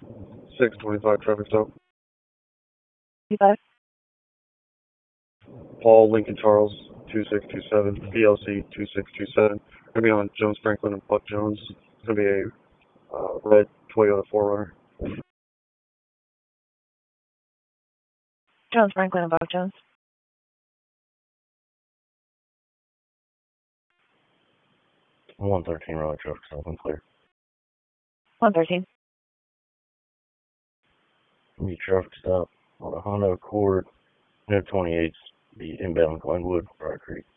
625 traffic stop. 25. Paul Lincoln Charles 2627 PLC 2627. Gonna be on Jones Franklin and Buck Jones. It's gonna be a red Toyota 4Runner. Jones Franklin and Buck Jones. 113 Raleigh traffic stop and clear. 113. Be traffic stop on a Honda Accord, no 28s, be inbound Glenwood, Briar Creek.